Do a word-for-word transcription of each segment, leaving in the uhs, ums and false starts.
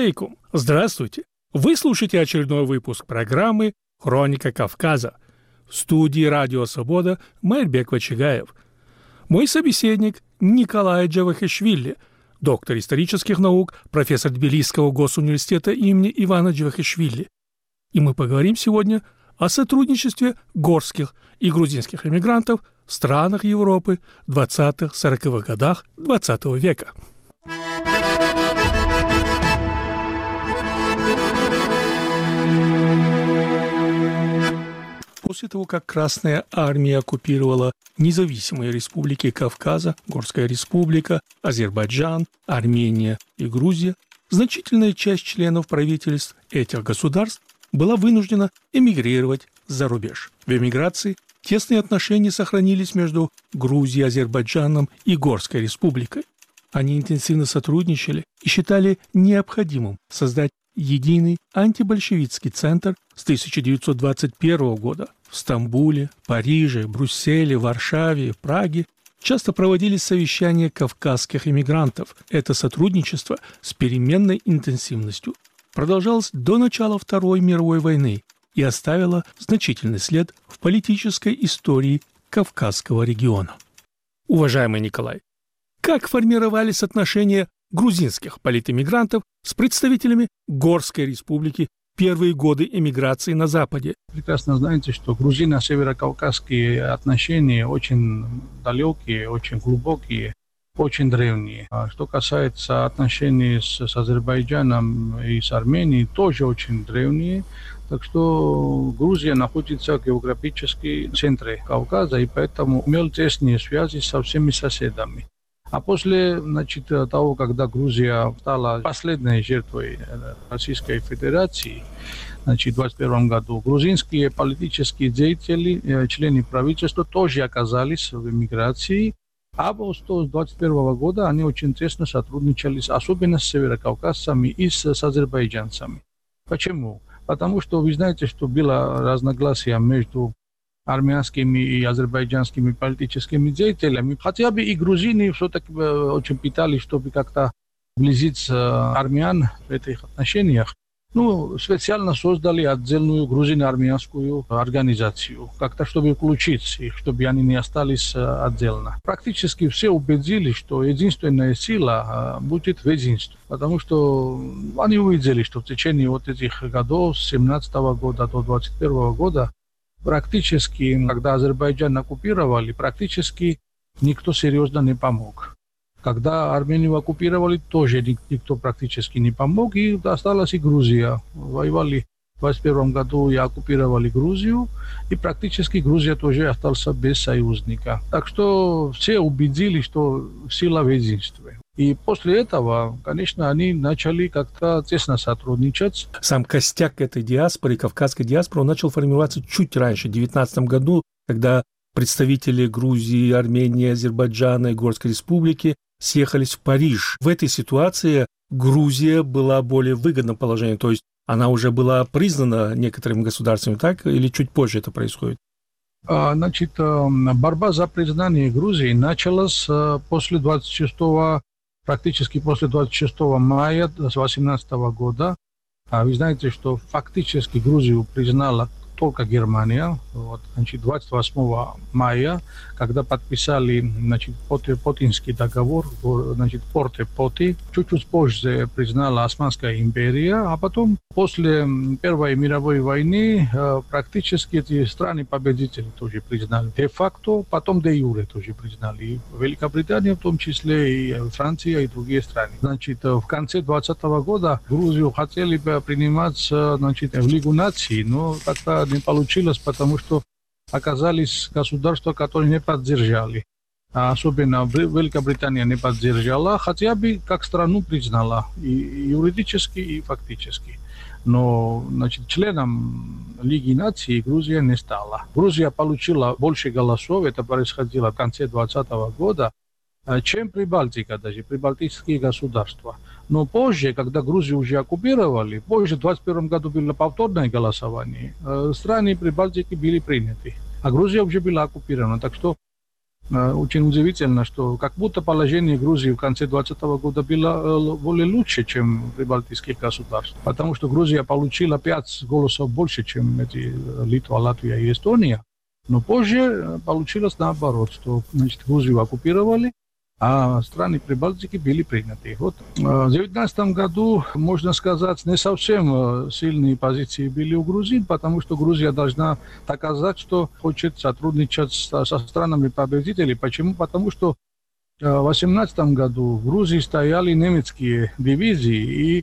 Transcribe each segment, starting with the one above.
алейкум! Здравствуйте! Вы слушаете очередной выпуск программы «Хроника Кавказа». В студии «Радио Свобода» Майрбек Вачигаев. Мой собеседник Николай Джавахишвили, доктор исторических наук, профессор Тбилисского госуниверситета имени Ивана Джавахишвили. И мы поговорим сегодня о сотрудничестве горских и грузинских эмигрантов в странах Европы в двадцатых-сороковых годах двадцатого века. После того, как Красная Армия оккупировала независимые республики Кавказа, Горская республика, Азербайджан, Армения и Грузия, значительная часть членов правительств этих государств была вынуждена эмигрировать за рубеж. В эмиграции тесные отношения сохранились между Грузией, Азербайджаном и Горской республикой. Они интенсивно сотрудничали и считали необходимым создать единый антибольшевистский центр с тысяча девятьсот двадцать первого года. В Стамбуле, Париже, Брюсселе, Варшаве, Праге часто проводились совещания кавказских эмигрантов. Это сотрудничество с переменной интенсивностью продолжалось до начала Второй мировой войны и оставило значительный след в политической истории Кавказского региона. Уважаемый Николай, как формировались отношения грузинских политэмигрантов с представителями Горской республики в первые годы эмиграции на Западе? Прекрасно знаете, что грузино-северокавказские отношения очень далекие, очень глубокие, очень древние. А что касается отношений с, с Азербайджаном и с Арменией, тоже очень древние. Так что Грузия находится в географическом центре Кавказа и поэтому имел тесные связи со всеми соседами. А после, значит, того, когда Грузия стала последней жертвой Российской Федерации, значит, в двадцать первом году, грузинские политические деятели, члены правительства тоже оказались в эмиграции, а с двадцать первого года они очень тесно сотрудничали, особенно с северокавказцами и с, с азербайджанцами. Почему? Потому что вы знаете, что было разногласие между армянскими и азербайджанскими политическими деятелями. Хотя бы и грузины все-таки очень пытались, чтобы как-то сблизить армян в этих отношениях. Ну, специально создали отдельную грузино-армянскую организацию, как-то чтобы включить их, чтобы они не остались отдельно. Практически все убедились, что единственная сила будет в единстве, потому что они увидели, что в течение вот этих годов, с семнадцатого года до двадцать первого года, практически, когда Азербайджан оккупировали, практически никто серьезно не помог. Когда Армению оккупировали, тоже никто практически не помог, и осталась и Грузия. Воевали в двадцать первом году и оккупировали Грузию, и практически Грузия тоже осталась без союзника. Так что все убедили, что сила в единстве. И после этого, конечно, они начали как-то тесно сотрудничать. Сам костяк этой диаспоры, кавказской диаспоры, он начал формироваться чуть раньше, в девятнадцатом году, когда представители Грузии, Армении, Азербайджана и Горской республики съехались в Париж. В этой ситуации Грузия была в более выгодном положении, то есть она уже была признана некоторыми государствами, так? Или чуть позже это происходит? Значит, борьба за признание Грузии началась после двадцать шестого практически после двадцать шестого мая две тысячи восемнадцатого года. А вы знаете, что фактически Грузию признала только Германия. Вот, значит, двадцать восьмого мая, когда подписали, значит, Потинский договор, значит, Порте-Поти, чуть-чуть позже признала Османская империя, а потом, после Первой мировой войны, практически эти страны-победители тоже признали де-факто, потом де-юре тоже признали. И Великобритания в том числе, и Франция, и другие страны. Значит, в конце двадцатого года Грузию хотели бы принимать, значит, в Лигу наций, но как-то не получилось, потому что оказались государства, которые не поддержали. А особенно Великобритания не поддержала, хотя бы как страну признала, и юридически, и фактически. Но, значит, членом Лиги наций Грузия не стала. Грузия получила больше голосов, это происходило в конце двадцатого года, чем Прибалтика, даже прибалтийские государства. Но позже, когда Грузию уже оккупировали, позже в двадцать первом году было повторное голосование, страны Прибалтики были приняты, а Грузия уже была оккупирована. Так что Очень удивительно, что как будто положение Грузии в конце двадцатого года было более лучше, чем прибалтийских государств, потому что Грузия получила пять голосов больше, чем эти Литва, Латвия и Эстония. Но позже получилось наоборот, что, значит, Грузию оккупировали, а страны Прибалтики были приняты. Вот в две тысячи девятнадцатом году, можно сказать, не совсем сильные позиции были у грузин, потому что Грузия должна доказать, что хочет сотрудничать со странами победителей. Почему? Потому что в две тысячи восемнадцатом году в Грузии стояли немецкие дивизии, и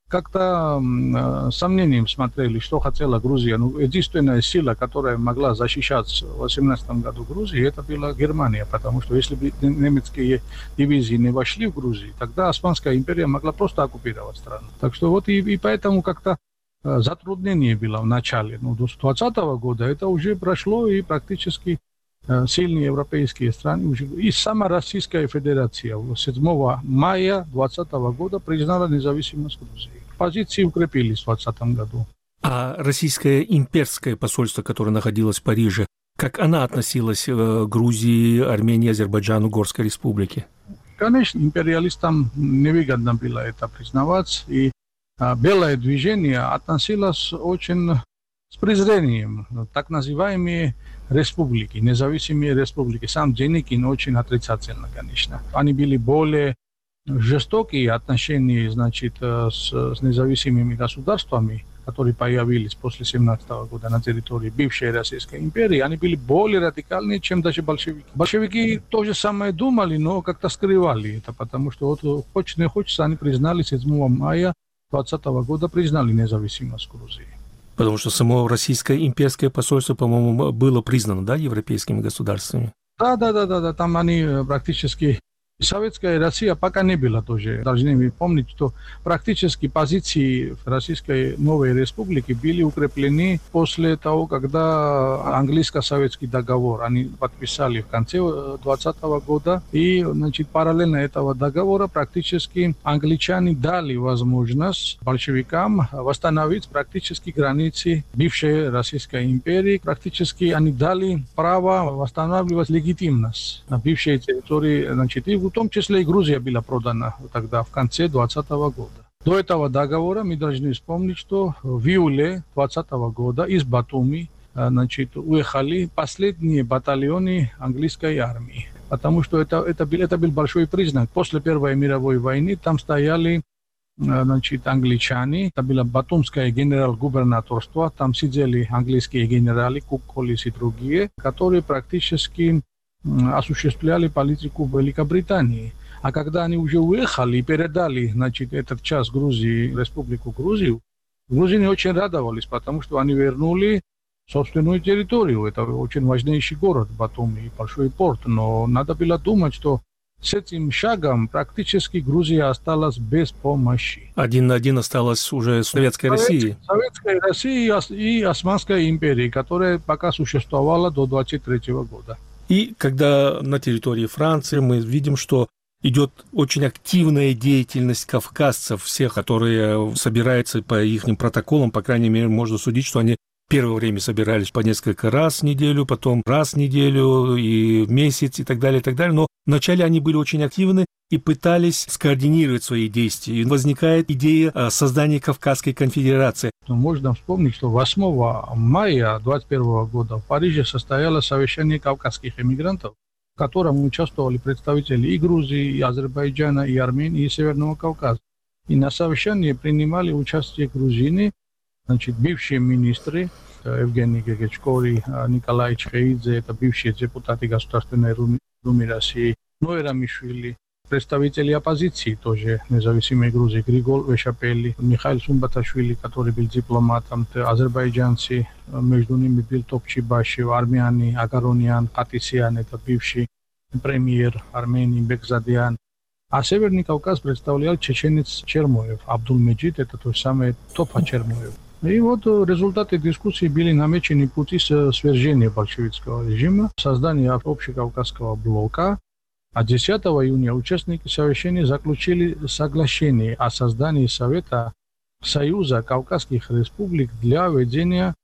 как-то э, сомнением смотрели, что хотела Грузия. Ну, единственная сила, которая могла защищать в две тысячи восемнадцатом году Грузии, это была Германия, потому что если бы немецкие дивизии не вошли в Грузию, тогда Османская империя могла просто оккупировать страну. Так что вот и, и поэтому как-то э, затруднение было в начале. Но до двадцатого года это уже прошло, и практически э, сильные европейские страны уже. И сама Российская Федерация седьмого мая двадцатого года признала независимость Грузии. Позиции укрепились в двадцатом году. А российское имперское посольство, которое находилось в Париже, как она относилась к Грузии, Армении, Азербайджану, Горской республике? Конечно, империалистам невыгодно было это признавать, и а, белое движение относилось очень с презрением. Так называемые республики, независимые республики. Сам Деникин очень отрицательно, конечно. Они были более жестокие отношения, значит, с, с независимыми государствами, которые появились после семнадцатого года на территории бывшей Российской империи, они были более радикальные, чем даже большевики. Большевики то же самое думали, но как-то скрывали это, потому что вот хочешь не хочешь, они признали седьмого мая двадцатого года признали независимость Грузии. Потому что само российское имперское посольство, по-моему, было признано, да, европейскими государствами? Да, да, да, да, да, там они практически... Советская Россия пока не была тоже. Должны помнить, что практически позиции Российской новой республики были укреплены после того, когда английско-советский договор они подписали в конце двадцатого года. И, значит, параллельно этого договора практически англичане дали возможность большевикам восстановить практически границы бывшей Российской империи. Практически они дали право восстанавливать легитимность на бывшей территории, значит, и в том числе и Грузия была продана тогда, в конце двадцатого года. До этого договора мы должны вспомнить, что в июле двадцатого года из Батуми, значит, уехали последние батальоны английской армии. Потому что это, это, был, это был большой признак. После Первой мировой войны там стояли, значит, англичане. Это было Батумское генерал-губернаторство. Там сидели английские генералы, Кук, Коллис и другие, которые практически осуществляли политику Великобритании. А когда они уже уехали и передали, значит, этот часть Грузии, республику Грузию, грузины очень радовались, потому что они вернули собственную территорию. Это очень важнейший город Батуми, большой порт. Но надо было думать, что с этим шагом практически Грузия осталась без помощи. Один на один осталась уже Советская Россия. Советская Россия и Османская империя, которая пока существовала до двадцать третьего года. И когда на территории Франции мы видим, что идет очень активная деятельность кавказцев, всех, которые собираются по их протоколам, по крайней мере, можно судить, что они в первое время собирались по несколько раз в неделю, потом раз в неделю и в месяц и так далее, и так далее. Но вначале они были очень активны и пытались скоординировать свои действия. И возникает идея создания Кавказской конфедерации. Можно вспомнить, что восьмого мая двадцать первого года в Париже состоялось совещание кавказских эмигрантов, в котором участвовали представители и Грузии, и Азербайджана, и Армении, и Северного Кавказа. И на совещании принимали участие грузины, значит, бывшие министры, Евгений Гегечкори, Николай Чхеидзе, это бывшие депутаты Государственной Думы России, Ноэра Мишвили, представители оппозиции тоже, независимой Грузии, Григор Вешапелли, Михаил Сумбаташвили, который был дипломатом, азербайджанцы, между ними был Топчибашев, армяне, Агаронян, Катисян, это бывший премьер Армении Бекзадян. А Северный Кавказ представлял чеченец Чермоев, Абдулмеджид, это то же самое Топа Чермоев. И вот результаты дискуссии были намечены пути свержения большевистского режима, создания общекавказского блока. А десятого июня участники совещания заключили соглашение о создании Совета Союза Кавказских республик для ведения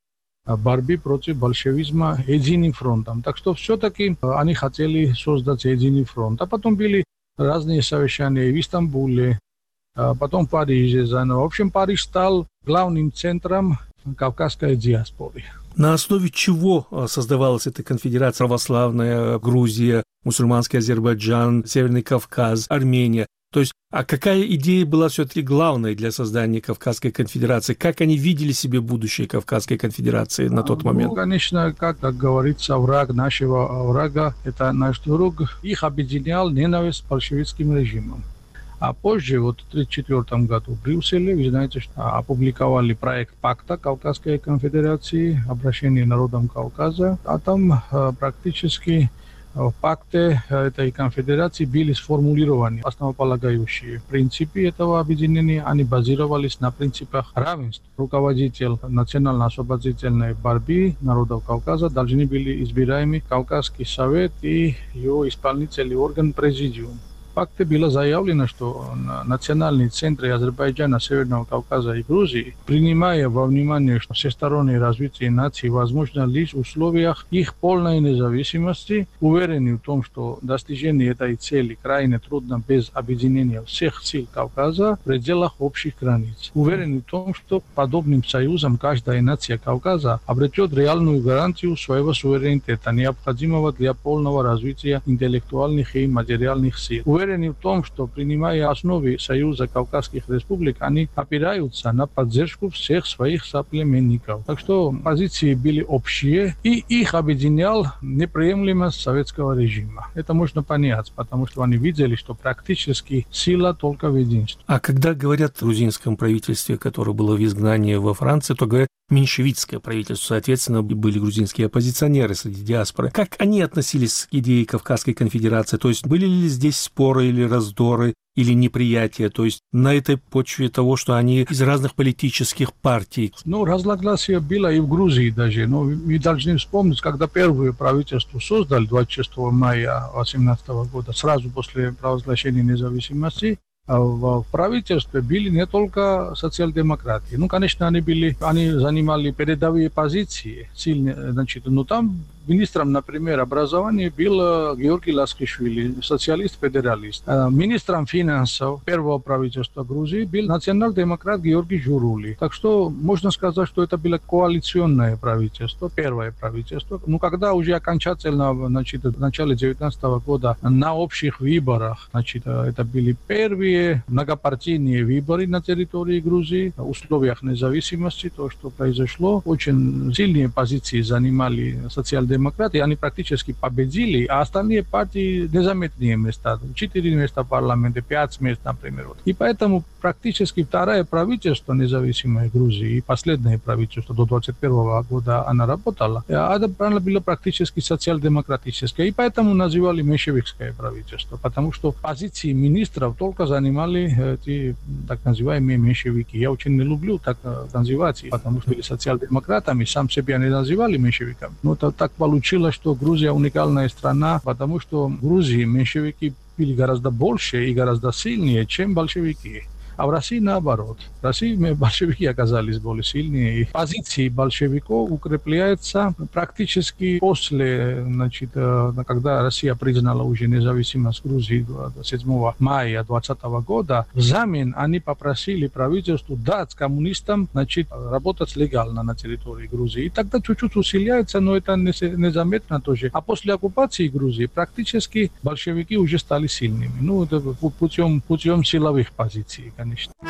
борьбы против большевизма единым фронтом. Так что все-таки они хотели создать единый фронт. А потом были разные совещания в Истамбуле, потом в Париже заново. В общем, Париж стал главным центром кавказской диаспоры. На основе чего создавалась эта конфедерация? Православная Грузия, мусульманский Азербайджан, Северный Кавказ, Армения. То есть, а какая идея была все-таки главной для создания Кавказской конфедерации? Как они видели себе будущее Кавказской конфедерации на тот момент? Ну, конечно, как, как говорится, враг нашего врага – это наш друг. Их объединял ненависть к большевистским режимам. А позже, вот в тысяча девятьсот тридцать четвёртом году в Брюсселе, вы знаете, что опубликовали проект пакта Кавказской конфедерации, обращение народам Кавказа, а там практически в пакте этой конфедерации были сформулированы основополагающие принципы этого объединения. Они базировались на принципах равенства. Руководитель национально-освободительной борьбы народов Кавказа должны были избираемы Кавказский совет и его исполнительный орган президиум. В пакте было заявлено, что национальные центры Азербайджана, Северного Кавказа и Грузии, принимая во внимание, что всестороннее развитие нации возможно лишь в условиях их полной независимости, уверены в том, что достижение этой цели крайне трудно без объединения всех сил Кавказа в пределах общих границ. Уверены в том, что подобным союзом каждая нация Кавказа обретет реальную гарантию своего суверенитета, необходимого для полного развития интеллектуальных и материальных сил. Уверены в том, что, принимая основы Союза Кавказских Республик, они опираются на поддержку всех своих соплеменников. Так что позиции были общие, и их объединял неприемлемость советского режима. Это можно понять, потому что они видели, что практически сила только в единстве. А когда говорят о грузинском правительстве, которое было в изгнании во Франции, то говорят меньшевистское правительство. Соответственно, были грузинские оппозиционеры среди диаспоры. Как они относились к идее Кавказской конфедерации? То есть были ли здесь споры или раздоры, или неприятие? То есть на этой почве того, что они из разных политических партий? Ну, разногласия было и в Грузии даже. Но мы должны вспомнить, когда первое правительство создали двадцать шестого мая две тысячи восемнадцатого года, сразу после провозглашения независимости, в правительстве были не только социал-демократы. Ну, конечно, они были, они занимали передовые позиции сильные, значит, но там министром, например, образования был Георгий Ласкишвили, социалист-федералист. Министром финансов первого правительства Грузии был национал-демократ Георгий Журули. Так что можно сказать, что это было коалиционное правительство, первое правительство. Но когда уже окончательно, значит, в начале девятнадцатого года на общих выборах, значит, это были первые многопартийные выборы на территории Грузии в условиях независимости, то, что произошло, очень сильные позиции занимали социал-демократы. Демократы, они практически победили, а остальные партии незаметные места. Четыре места в парламенте, пять мест, например. И поэтому практически второе правительство независимой Грузии и последнее правительство до двадцать первого года она работала, это было практически социал-демократическое. И поэтому называли меньшевистское правительство, потому что позиции министров только занимали эти так называемые меньшевики. Я очень не люблю так называть, потому что были социал-демократами, сам себя не называли меньшевиками. Но это так получилось, что Грузия уникальная страна, потому что в Грузии меньшевики были гораздо больше и гораздо сильнее, чем большевики. А в России наоборот. В России большевики оказались более сильнее. И позиции большевиков укрепляются практически после, значит, когда Россия признала уже независимость Грузии двадцать седьмого мая двадцатого года. Взамен они попросили правительству дать коммунистам, значит, работать легально на территории Грузии. И тогда чуть-чуть усиляется, но это незаметно тоже. А после оккупации Грузии практически большевики уже стали сильными. Ну, это путем, путем силовых позиций, конечно.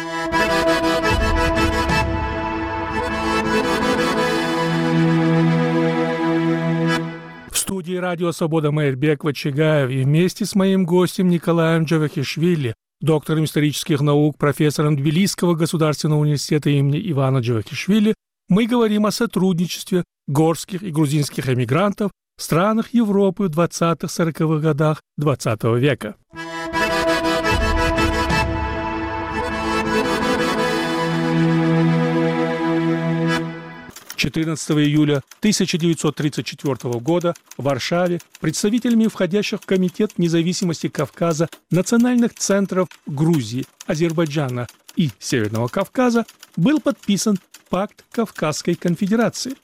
В студии радио «Свобода» Майрбек Вачигаев и вместе с моим гостем Николаем Джавахишвили, доктором исторических наук, профессором Тбилисского государственного университета имени Ивана Джавахишвили, мы говорим о сотрудничестве горских и грузинских эмигрантов в странах Европы в двадцатых-сороковых годах двадцатого века. четырнадцатого июля тысяча девятьсот тридцать четвёртого года в Варшаве представителями входящих в Комитет независимости Кавказа национальных центров Грузии, Азербайджана и Северного Кавказа был подписан Пакт Кавказской конфедерации.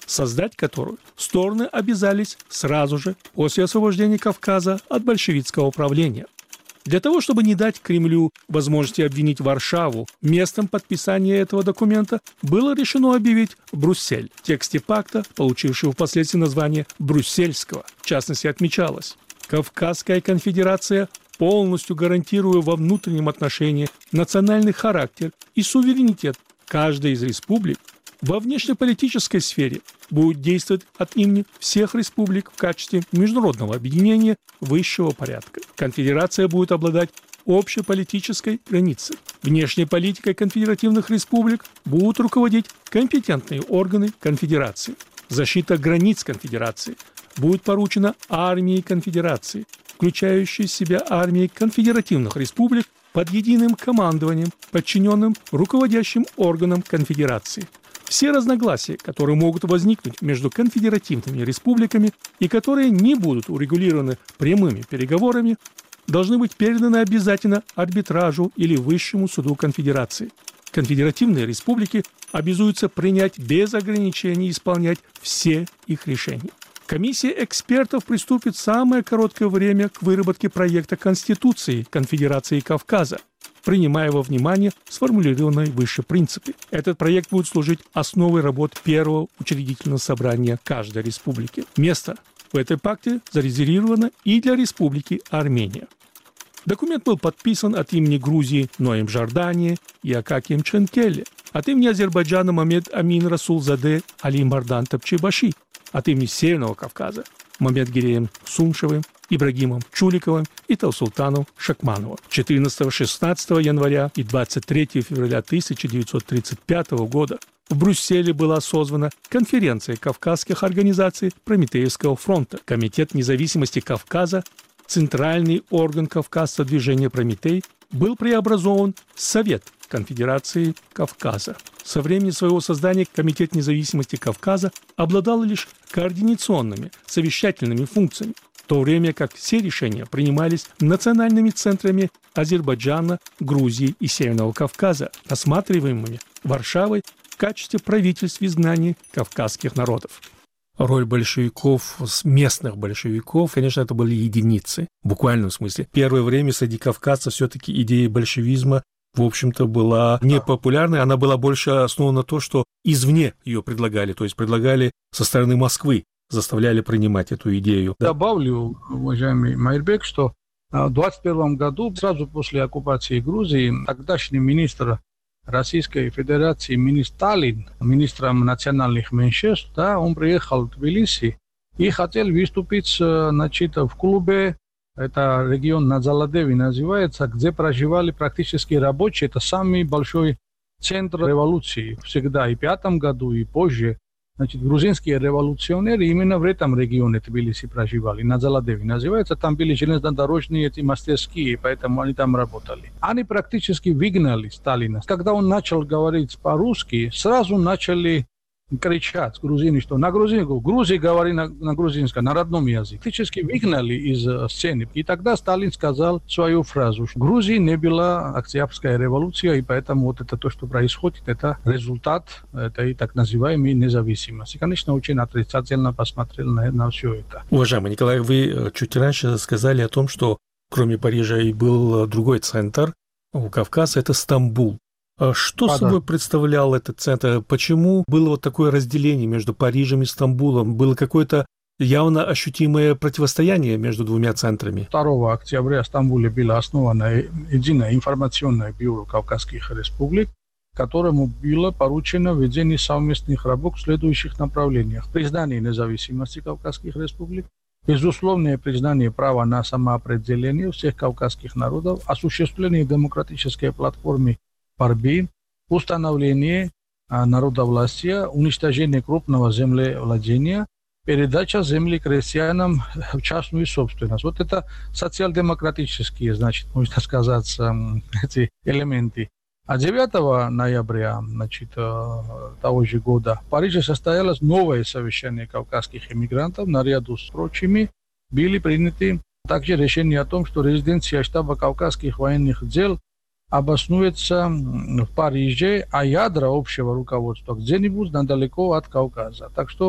создать которую стороны обязались сразу же после освобождения Кавказа от большевистского правления. Для того, чтобы не дать Кремлю возможности обвинить Варшаву, местом подписания этого документа было решено объявить Брюссель. В тексте пакта, получившего впоследствии название Брюссельского, в частности отмечалось: Кавказская конфедерация, полностью гарантируя во внутреннем отношении национальный характер и суверенитет каждой из республик, во внешнеполитической сфере будет действовать от имени всех республик в качестве международного объединения высшего порядка. Конфедерация будет обладать общей политической границей. Внешней политикой конфедеративных республик будут руководить компетентные органы конфедерации. Защита границ конфедерации будет поручена армии конфедерации, включающей в себя армии конфедеративных республик под единым командованием, подчиненным руководящим органам конфедерации. Все разногласия, которые могут возникнуть между конфедеративными республиками и которые не будут урегулированы прямыми переговорами, должны быть переданы обязательно арбитражу или высшему суду конфедерации. Конфедеративные республики обязуются принять без ограничений и исполнять все их решения. Комиссия экспертов приступит в самое короткое время к выработке проекта Конституции Конфедерации Кавказа, принимая во внимание сформулированные выше принципы. Этот проект будет служить основой работ первого учредительного собрания каждой республики. Место в этой пакте зарезервировано и для республики Армения. Документ был подписан от имени Грузии Ноем Жордани и Акакием Ченкелли, от имени Азербайджана Мамед Амин Расулзаде Али Мардан Топчебаши, от имени Северного Кавказа Мамед Гиреем Сумшевым, Ибрагимом Чуликовым и Таусултаном Шакмановым. четырнадцатого-шестнадцатого января и двадцать третьего февраля тысяча девятьсот тридцать пятого года в Брюсселе была созвана конференция кавказских организаций Прометеевского фронта. Комитет независимости Кавказа, центральный орган Кавказского движения «Прометей», был преобразован в Совет Конфедерации Кавказа. Со времени своего создания Комитет независимости Кавказа обладал лишь координационными, совещательными функциями, в то время как все решения принимались национальными центрами Азербайджана, Грузии и Северного Кавказа, рассматриваемыми Варшавой в качестве правительств изгнания кавказских народов. Роль большевиков, местных большевиков, конечно, это были единицы, в буквальном смысле. Первое время среди кавказцев все-таки идея большевизма, в общем-то, была непопулярной. Она была больше основана на том, что извне ее предлагали, то есть предлагали со стороны Москвы, заставляли принимать эту идею. Добавлю, уважаемый Майрбек, что в двадцать первом году, сразу после оккупации Грузии, тогдашний министр Российской Федерации министр Сталин, министром национальных меньшинств, да, он приехал в Тбилиси и хотел выступить, значит, в клубе, это регион Надзаладеви называется, где проживали практически рабочие, это самый большой центр революции всегда, и в пятом году, и позже. Значит, грузинские революционеры именно в этом регионе Тбилиси проживали, Надзаладеви называется, там были железнодорожные эти мастерские, поэтому они там работали. Они практически выгнали Сталина. Когда он начал говорить по-русски, сразу начали кричать грузины, что на грузинском, Грузии говори на, на грузинском, на родном языке. Фактически выгнали из сцены. И тогда Сталин сказал свою фразу, что в Грузии не была Октябрьская революция, и поэтому вот это то, что происходит, это результат этой так называемой независимости. Конечно, очень отрицательно посмотрел на, на все это. Уважаемый Николай, вы чуть раньше сказали о том, что кроме Парижа и был другой центр у Кавказа, это Стамбул. Что а, собой да. представлял этот центр? Почему было вот такое разделение между Парижем и Стамбулом? Было какое-то явно ощутимое противостояние между двумя центрами? второго октября в Стамбуле было основано единое информационное бюро Кавказских республик, которому было поручено ведение совместных работ в следующих направлениях. Признание независимости Кавказских республик, безусловное признание права на самоопределение всех кавказских народов, осуществление демократической платформы борьбы, установление народовластия, уничтожение крупного землевладения, передача земли крестьянам в частную собственность. Вот это социал-демократические, значит, можно сказать, эти элементы. А девятого ноября, значит, того же года в Париже состоялось новое совещание кавказских эмигрантов. Наряду с прочими были приняты также решения о том, что резиденция штаба кавказских военных дел обоснуется в Париже, а ядра общего руководства где-нибудь недалеко от Кавказа. Так что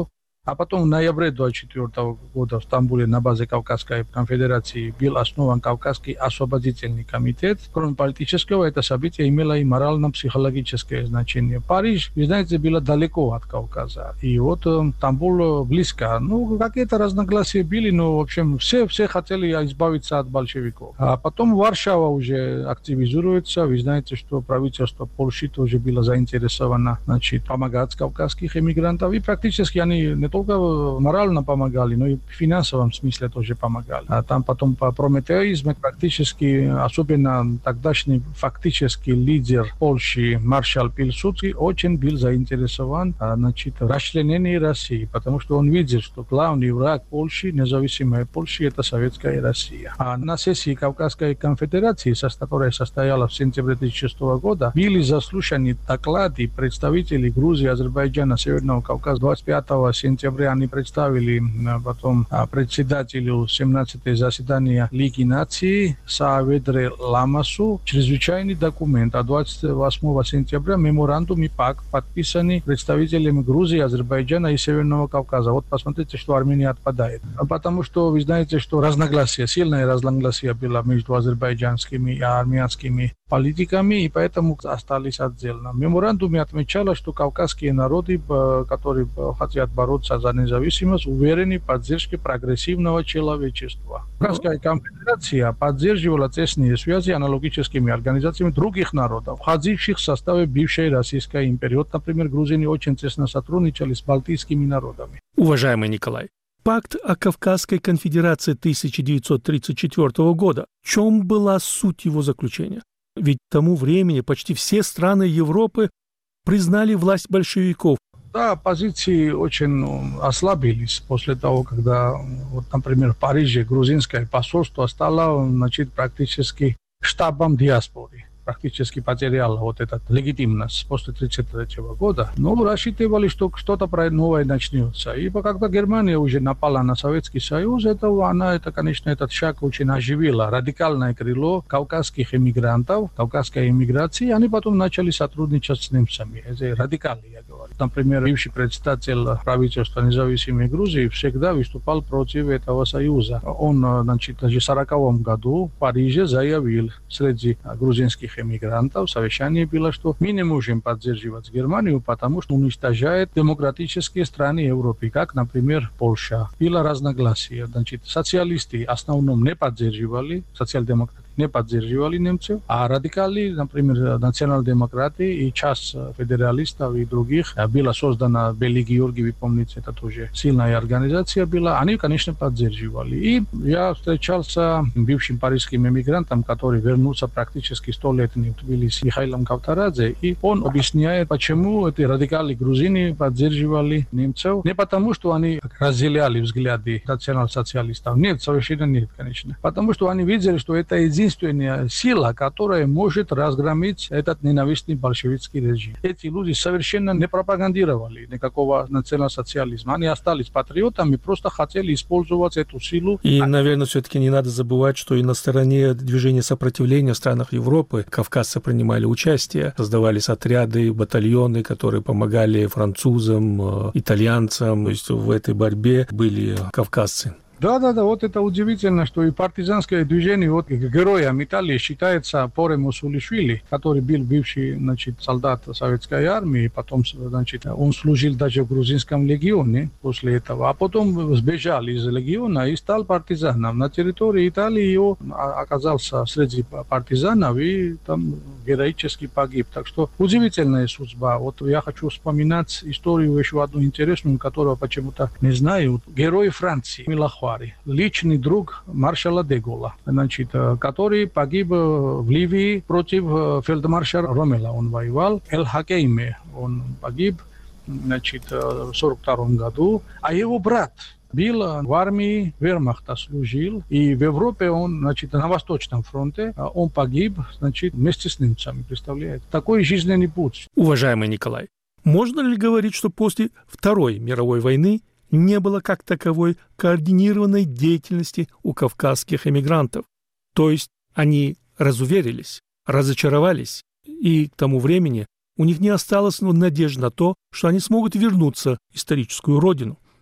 А потом в ноябре двадцать четвёртого года в Стамбуле на базе Кавказской конфедерации был основан Кавказский освободительный комитет. Кроме политического, это событие имело и морально-психологическое значение. Париж, вы знаете, было далеко от Кавказа. И вот Стамбул близко. Ну, какие-то разногласия были, но, в общем, все, все хотели избавиться от большевиков. А потом Варшава уже активизируется. Вы знаете, что правительство Польши тоже было заинтересовано, значит, помогать кавказских эмигрантов. И практически они не только морально помогали, но и в финансовом смысле тоже помогали. А там потом по прометеизму практически, особенно тогдашний фактический лидер Польши, маршал Пилсудский, очень был заинтересован, значит, в расчленении России, потому что он видел, что главный враг Польши, независимой Польши, это советская Россия. А на сессии Кавказской конфедерации, которая состоялась в сентябре тысяча девятьсот тридцать шестого года, были заслушаны доклады представителей Грузии, Азербайджана, Северного Кавказа. двадцать пятого сентября они представили потом председателю семнадцатого заседания Лиги наций Сааведре Ламасу чрезвычайный документ. А двадцать восьмого сентября меморандум и пакт подписаны представителями Грузии, Азербайджана и Северного Кавказа. Вот посмотрите, что Армения отпадает. Потому что вы знаете, что разногласия, сильное разногласие было между азербайджанскими и армянскими политиками, и поэтому остались отдельно. В меморандуме отмечалось, что кавказские народы, которые хотят бороться за независимость, уверены в поддержке прогрессивного человечества. Кавказская конфедерация поддерживала тесные связи аналогическими организациями других народов, входивших в составе бывшей Российской империи. Вот, например, грузины очень тесно сотрудничали с балтийскими народами. Уважаемый Николай, Пакт о Кавказской конфедерации тысяча девятьсот тридцать четвёртого года. В чем была суть его заключения? Ведь к тому времени почти все страны Европы признали власть большевиков. Да, позиции очень ослабились после того, когда, вот, например, в Париже грузинское посольство стало, значит, практически штабом диаспоры. Практически потеряла вот эту легитимность после тысяча девятьсот тридцать третьего года. Но рассчитывали, что что-то новое начнется. И когда Германия уже напала на Советский Союз, это, она, это, конечно, этот шаг очень оживила. Радикальное крыло кавказских эмигрантов, кавказской эмиграции, они потом начали сотрудничать с немцами. Это радикалы, я говорю. Например, бывший председатель правительства независимой Грузии всегда выступал против этого союза. Он, значит, даже в сороковом году в Париже заявил среди грузинских эмигрантов, совещание было, что мы не можем поддерживать Германию, потому что уничтожает демократические страны Европы, как, например, Польша. Было разногласие. Значит, социалисты в основном не поддерживали, социал-демократы не поддерживали немцев, а радикалы, например, национал-демократы и часть федералистов и других, была создана Бели Георгий, вы помните, это тоже сильная организация была, они, конечно, поддерживали. И я встречался с бывшим парижским эмигрантом, который вернулся практически сто лет в Тбилиси, Михаилом Кавторадзе, и он объясняет, почему эти радикалы грузины поддерживали немцев. Не потому, что они разделяли взгляды национал-социалистов. Нет, совершенно нет, конечно. Потому что они видели, что это единственная сила, которая может разгромить этот ненавистный большевистский режим. Эти люди совершенно не пропагандировали никакого национал-социализма. Они остались патриотами, просто хотели использовать эту силу. И, наверное, все-таки не надо забывать, что и на стороне движения сопротивления в странах Европы кавказцы принимали участие, создавались отряды, батальоны, которые помогали французам, итальянцам. То есть в этой борьбе были кавказцы. Да, да, да, вот это удивительно, что и партизанское движение, вот героем Италии считается Поре Мусулишвили, который был бывший, значит, солдат советской армии, потом, значит, он служил даже в грузинском легионе после этого, а потом сбежал из легиона и стал партизаном. На территории Италии его оказался среди партизанов и там героически погиб. Так что удивительная судьба. Вот я хочу вспоминать историю еще одну интересную, которую почему-то не знаю. Герой Франции, Милахва. Личный друг маршала де Голля, значит, который погиб в Ливии против фельдмаршала Роммеля. Он воевал. Эль-Хакейме он погиб, значит, в сорок втором году. А его брат был в армии вермахта, служил. И в Европе он, значит, на Восточном фронте, он погиб, значит, вместе с немцами. Представляете? Такой жизненный путь. Уважаемый Николай, можно ли говорить, что после Второй мировой войны не было как таковой координированной деятельности у кавказских эмигрантов? То есть они разуверились, разочаровались, и к тому времени у них не осталось надежды на то, что они смогут вернуться в историческую родину.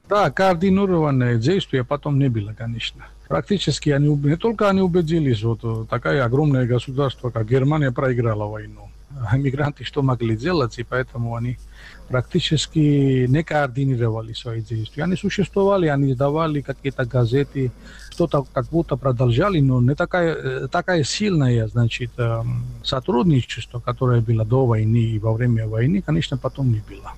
Да, координированное действие потом не было, конечно. Практически они, не только они убедились, вот такое огромное государство, как Германия, проиграла войну. Мигранты что могли делать, и поэтому они практически не координировали свои действия. Они существовали, они издавали какие-то газеты, что-то как будто продолжали, но не такая, такая сильная, значит, сотрудничество, которое было до войны и во время войны, конечно, потом не было.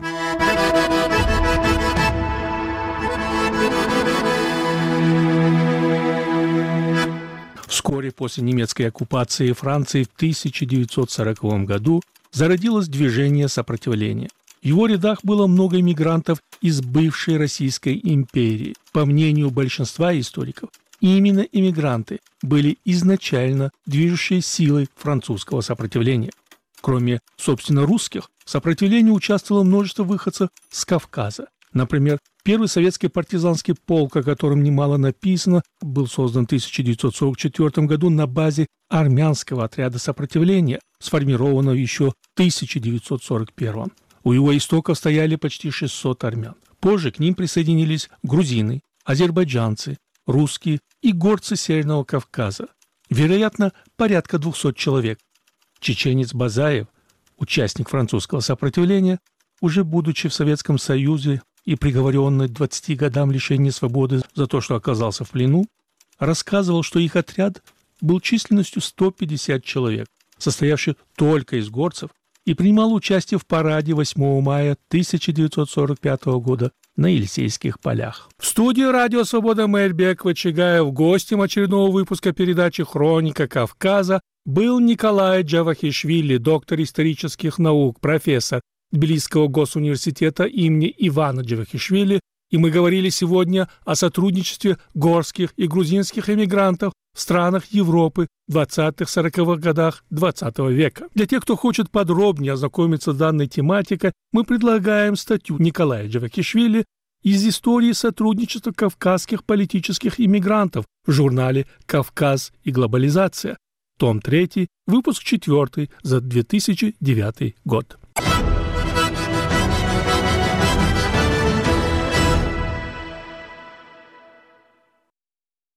Вскоре после немецкой оккупации Франции в тысяча девятьсот сороковом году зародилось движение сопротивления. В его рядах было много иммигрантов из бывшей Российской империи. По мнению большинства историков, именно иммигранты были изначально движущей силой французского сопротивления. Кроме, собственно, русских, в сопротивлении участвовало множество выходцев с Кавказа. Например, первый советский партизанский полк, о котором немало написано, был создан в тысяча девятьсот сорок четвёртом году на базе армянского отряда сопротивления, сформированного еще в тысяча девятьсот сорок первом. У его истоков стояли почти шестьсот армян. Позже к ним присоединились грузины, азербайджанцы, русские и горцы Северного Кавказа. Вероятно, порядка двухсот человек. Чеченец Базаев, участник французского сопротивления, уже будучи в Советском Союзе и приговоренный к двадцати годам лишения свободы за то, что оказался в плену, рассказывал, что их отряд был численностью сто пятьдесят человек, состоявший только из горцев, и принимал участие в параде восьмого мая тысяча девятьсот сорок пятого года на Елисейских полях. В студии «Радио Свобода» мэр Беква Чигаев, гостем очередного выпуска передачи «Хроника Кавказа» был Николай Джавахишвили, доктор исторических наук, профессор Тбилисского госуниверситета имени Ивана Джавахишвили, и мы говорили сегодня о сотрудничестве горских и грузинских эмигрантов в странах Европы в двадцатых-сороковых годах двадцатого века. Для тех, кто хочет подробнее ознакомиться с данной тематикой, мы предлагаем статью Николая Джавахишвили из истории сотрудничества кавказских политических иммигрантов в журнале «Кавказ и глобализация», том третий, выпуск четвертый за две тысячи девятый год.